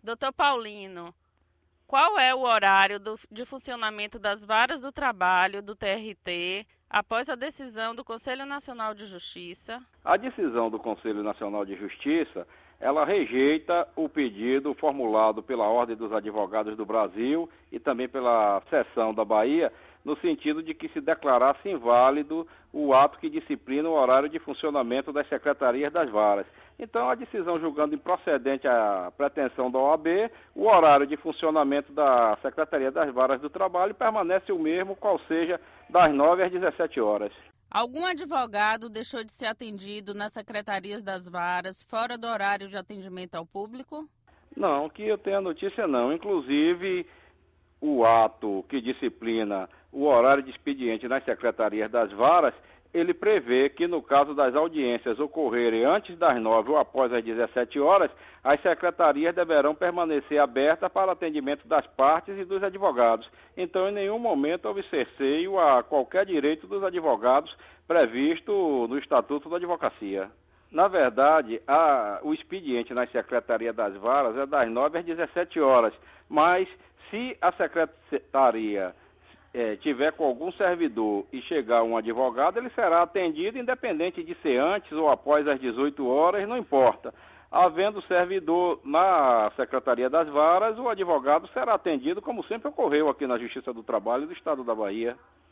Doutor Paulino, qual é o horário de funcionamento das varas do trabalho do TRT após a decisão do Conselho Nacional de Justiça? A decisão do Conselho Nacional de Justiça, ela rejeita o pedido formulado pela Ordem dos Advogados do Brasil e também pela Seção da Bahia, no sentido de que se declarasse inválido o ato que disciplina o horário de funcionamento das secretarias das varas. Então, a decisão julgando improcedente a pretensão da OAB, o horário de funcionamento da Secretaria das Varas do Trabalho permanece o mesmo, qual seja das 9 às 17 horas. Algum advogado deixou de ser atendido nas secretarias das varas fora do horário de atendimento ao público? Não, que eu tenha notícia não. Inclusive, o ato que disciplina o horário de expediente nas secretarias das varas, ele prevê que no caso das audiências ocorrerem antes das 9 ou após as 17 horas, as secretarias deverão permanecer abertas para atendimento das partes e dos advogados. Então, em nenhum momento houve cerceio a qualquer direito dos advogados previsto no Estatuto da Advocacia. Na verdade, o expediente nas secretarias das varas é das 9 às 17 horas, mas se a secretaria tiver com algum servidor e chegar um advogado, ele será atendido independente de ser antes ou após as 18 horas, não importa. Havendo servidor na Secretaria das Varas, o advogado será atendido como sempre ocorreu aqui na Justiça do Trabalho do Estado da Bahia.